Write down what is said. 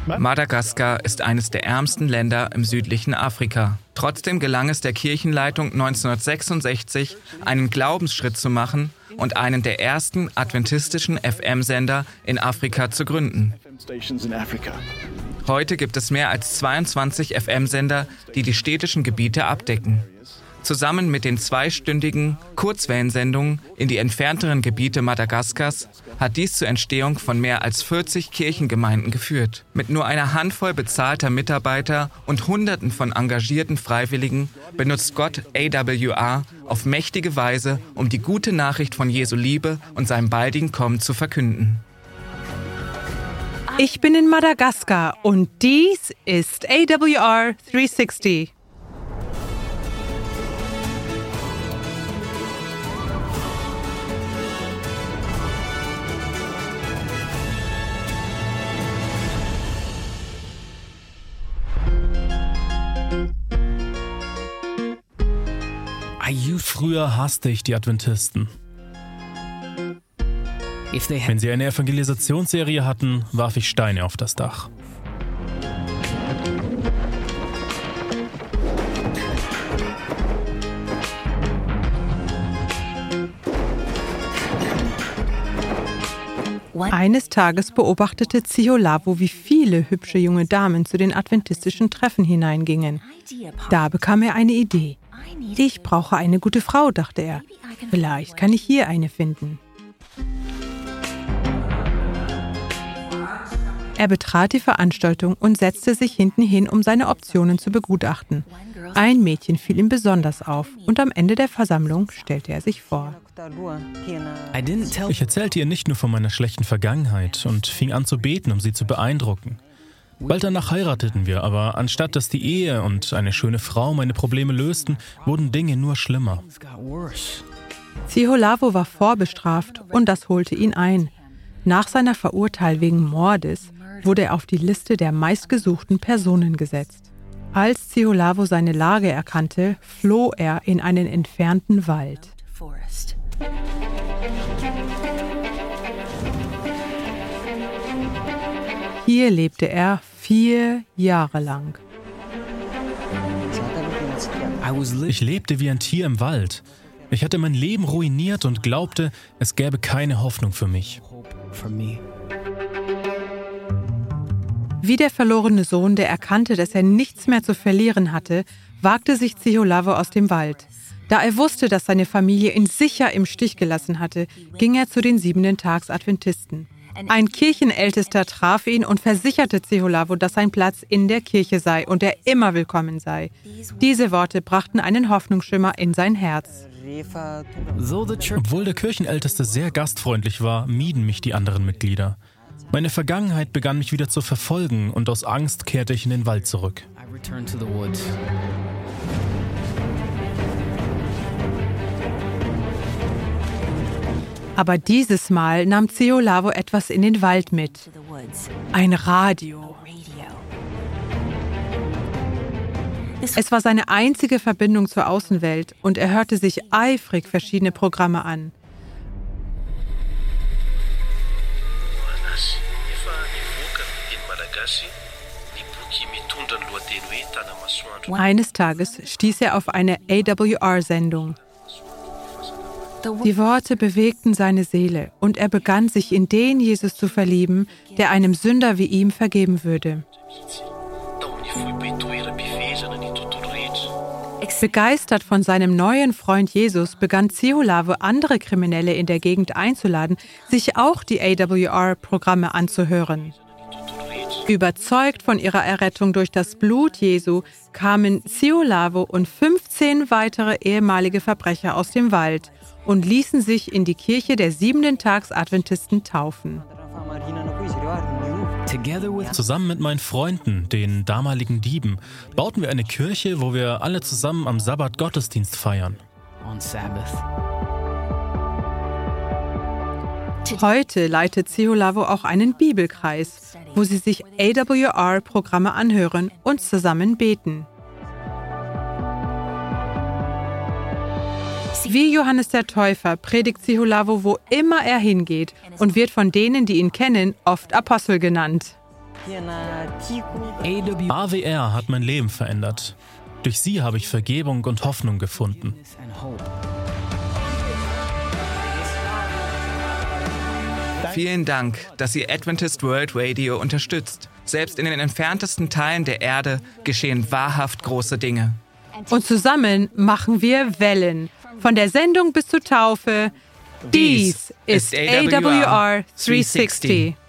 Madagaskar ist eines der ärmsten Länder im südlichen Afrika. Trotzdem gelang es der Kirchenleitung 1966, einen Glaubensschritt zu machen und einen der ersten adventistischen FM-Sender in Afrika zu gründen. Heute gibt es mehr als 22 FM-Sender, die die städtischen Gebiete abdecken. Zusammen mit den 2-stündigen Kurzwellensendungen in die entfernteren Gebiete Madagaskars hat dies zur Entstehung von mehr als 40 Kirchengemeinden geführt. Mit nur einer Handvoll bezahlter Mitarbeiter und Hunderten von engagierten Freiwilligen benutzt Gott AWR auf mächtige Weise, um die gute Nachricht von Jesu Liebe und seinem baldigen Kommen zu verkünden. Ich bin in Madagaskar und dies ist AWR 360. Früher hasste ich die Adventisten. Wenn sie eine Evangelisationsserie hatten, warf ich Steine auf das Dach. Eines Tages beobachtete Ziholavo, wie viele hübsche junge Damen zu den adventistischen Treffen hineingingen. Da bekam er eine Idee. Ich brauche eine gute Frau, dachte er. Vielleicht kann ich hier eine finden. Er betrat die Veranstaltung und setzte sich hinten hin, um seine Optionen zu begutachten. Ein Mädchen fiel ihm besonders auf und am Ende der Versammlung stellte er sich vor. Ich erzählte ihr nicht nur von meiner schlechten Vergangenheit und fing an zu beten, um sie zu beeindrucken. Bald danach heirateten wir, aber anstatt dass die Ehe und eine schöne Frau meine Probleme lösten, wurden Dinge nur schlimmer. Ziholavo war vorbestraft und das holte ihn ein. Nach seiner Verurteilung wegen Mordes wurde er auf die Liste der meistgesuchten Personen gesetzt. Als Ziholavo seine Lage erkannte, floh er in einen entfernten Wald. Hier lebte er 4 Jahre lang. Ich lebte wie ein Tier im Wald. Ich hatte mein Leben ruiniert und glaubte, es gäbe keine Hoffnung für mich. Wie der verlorene Sohn, der erkannte, dass er nichts mehr zu verlieren hatte, wagte sich Ziholavo aus dem Wald. Da er wusste, dass seine Familie ihn sicher im Stich gelassen hatte, ging er zu den 7-Tags-Adventisten. Ein Kirchenältester traf ihn und versicherte Ziholavo, dass sein Platz in der Kirche sei und er immer willkommen sei. Diese Worte brachten einen Hoffnungsschimmer in sein Herz. Obwohl der Kirchenälteste sehr gastfreundlich war, mieden mich die anderen Mitglieder. Meine Vergangenheit begann mich wieder zu verfolgen und aus Angst kehrte ich in den Wald zurück. Aber dieses Mal nahm Ziholavo etwas in den Wald mit. Ein Radio. Es war seine einzige Verbindung zur Außenwelt und er hörte sich eifrig verschiedene Programme an. Eines Tages stieß er auf eine AWR-Sendung. Die Worte bewegten seine Seele und er begann, sich in den Jesus zu verlieben, der einem Sünder wie ihm vergeben würde. Begeistert von seinem neuen Freund Jesus begann Ziholavo, andere Kriminelle in der Gegend einzuladen, sich auch die AWR-Programme anzuhören. Überzeugt von ihrer Errettung durch das Blut Jesu kamen Ziholavo und 15 weitere ehemalige Verbrecher aus dem Wald und ließen sich in die Kirche der 7-Tags-Adventisten taufen. Zusammen mit meinen Freunden, den damaligen Dieben, bauten wir eine Kirche, wo wir alle zusammen am Sabbat Gottesdienst feiern. Heute leitet Ziholavo auch einen Bibelkreis, wo sie sich AWR-Programme anhören und zusammen beten. Wie Johannes der Täufer predigt Ziholavo, wo immer er hingeht und wird von denen, die ihn kennen, oft Apostel genannt. AWR hat mein Leben verändert. Durch sie habe ich Vergebung und Hoffnung gefunden. Vielen Dank, dass ihr Adventist World Radio unterstützt. Selbst in den entferntesten Teilen der Erde geschehen wahrhaft große Dinge. Und zusammen machen wir Wellen. Von der Sendung bis zur Taufe. Dies ist AWR 360.